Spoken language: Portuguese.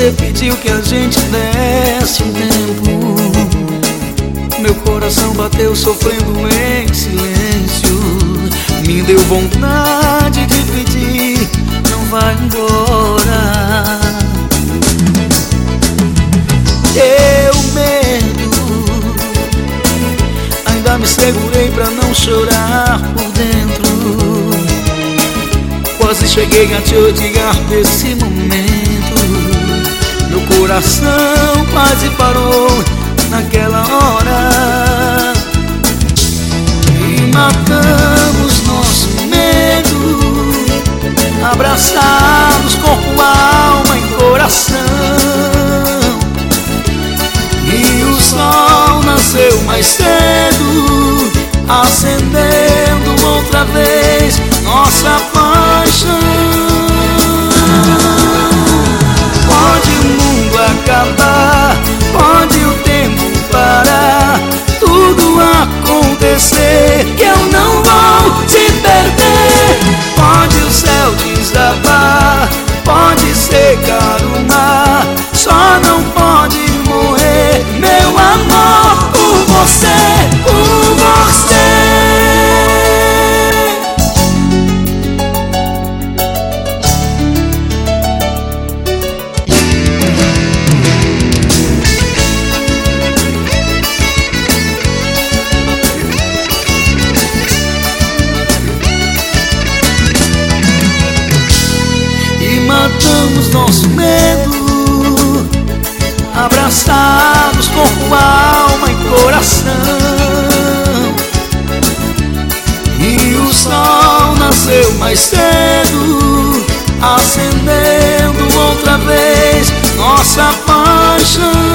Você pediu que a gente desse um tempo. Meu coração bateu sofrendo em silêncio. Me deu vontade de pedir, não vai embora. Eu medo, ainda me segurei pra não chorar por dentro. Quase cheguei a te odiar nesse momento. Meu coração quase parou naquela hora. E matamos nosso medo, abraçados corpo, alma e coração. E o sol nasceu mais cedo, acendendo outra vez nossa paixão. Pode o mundo acabar, pode o tempo parar, tudo acontecer, que eu não vou te perder. Pode o céu desabar, pode secar o mar, só não pode morrer meu amor por você, por você. Matamos nosso medo, abraçados corpo, alma e coração. E o sol nasceu mais cedo, acendendo outra vez nossa paixão.